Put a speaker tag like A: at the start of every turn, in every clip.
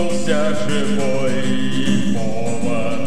A: проснулся живой и полон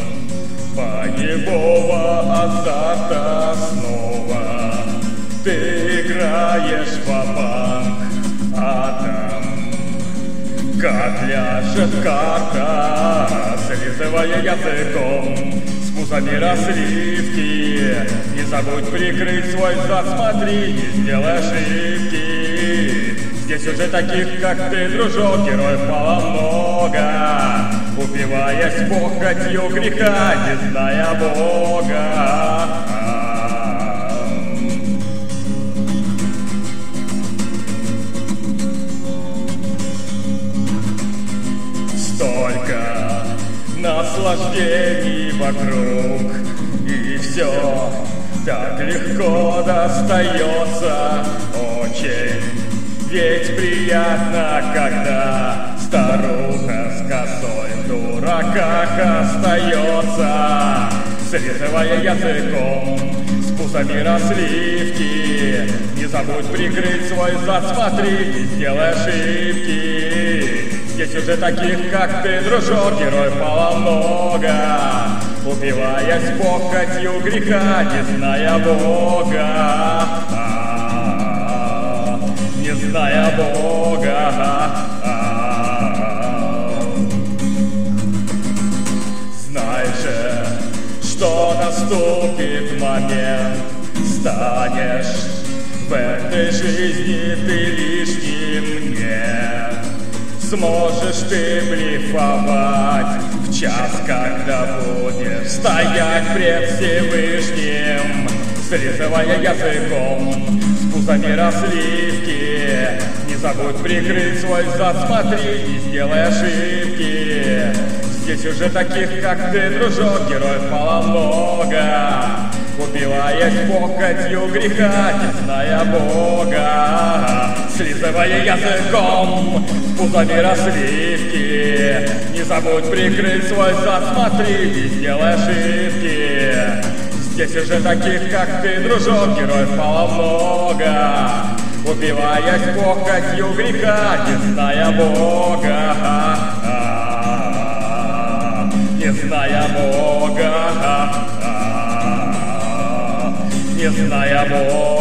A: боевого азарта снова. Ты играешь ва-банк, а там, как ляжет карта, слизывая языком с пузами сливки. Не забудь прикрыть свой зад, смотри, не сделай ошибки. Здесь уже таких, как ты, дружок, героев полно-много, упиваясь похотью греха, не зная Бога. Столько наслаждений вокруг, и все так легко достается. Очень ведь приятно, когда старуха с косой в дураках остается, слизывая языком с пузами сливки. Не забудь прикрыть свой зад, смотри, не сделай ошибки. Здесь уже таких, как ты, дружок, героев полно-много, упиваясь похотью греха, не зная Бога. Не зная Бога. Знай же, что наступит момент, станешь в этой жизни ты лишним не. Сможешь ты блефовать в час, когда будешь стоять пред Всевышним, слизывая языком с пузами сливки. Не забудь прикрыть свой зад, смотри, не сделай ошибки. Здесь уже таких, как ты, дружок, героев полно-много, упиваясь похотью греха, не зная Бога, слизывая языком с пузами сливки. Не забудь прикрыть свой зад, смотри, не сделай ошибки. Здесь уже таких, как ты, дружок, героев полно-много, упиваясь похотью греха, не зная Бога. Не зная Бога. Не зная Бога.